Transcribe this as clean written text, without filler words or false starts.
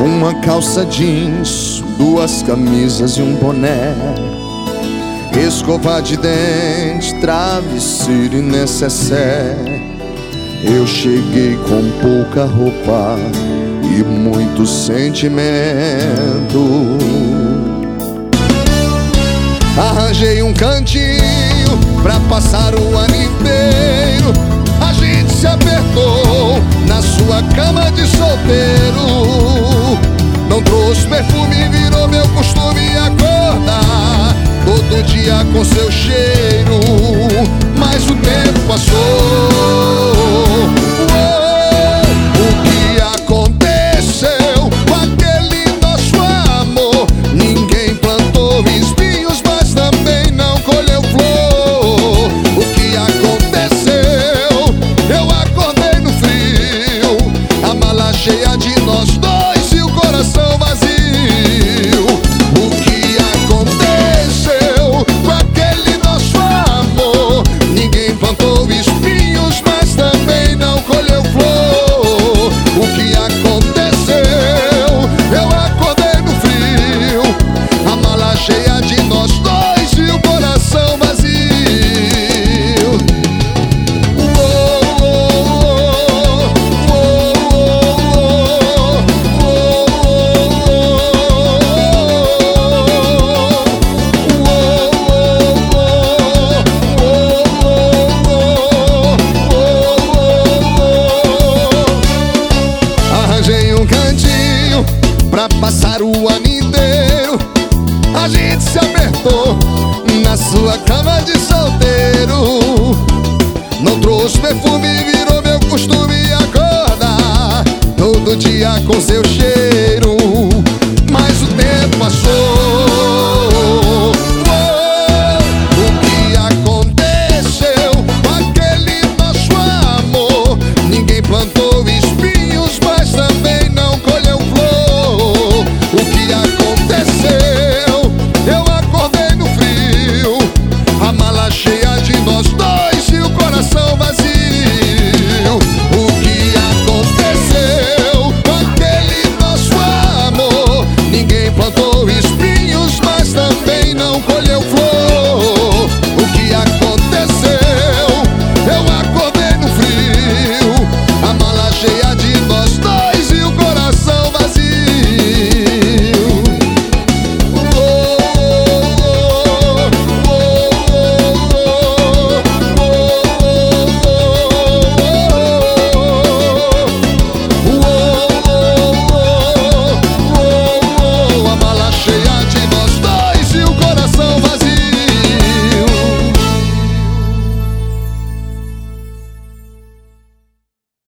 uma calça jeans, duas camisas e um boné, escova de dente, travesseiro e necessaire. Eu cheguei com pouca roupa e muito sentimento. Arranjei um cantinho pra passar o ano inteiro. A gente se apertou na sua cama de solteiro. Não trouxe perfume, virou meu costume acordar todo dia com seu cheiro. Mas o tempo passou. O que aconteceu com aquele nosso amor? Ninguém plantou espinhos, mas também não colheu flor. O que aconteceu? Eu acordei no frio, a mala cheia de nós dois e o coração vazio. O que aconteceu com aquele nosso amor? Ninguém plantou espinhos, mas também não colheu flor. O que aconteceu? Eu acordei no frio, a mala cheia de nós dois e o coração vazio. Arranjei um cantinho pra passar o ano inteiro. A gente se apertou na sua cama de solteiro. Não trouxe perfume, virou meu costume acordar todo dia com seu cheiro. Mas o tempo passou.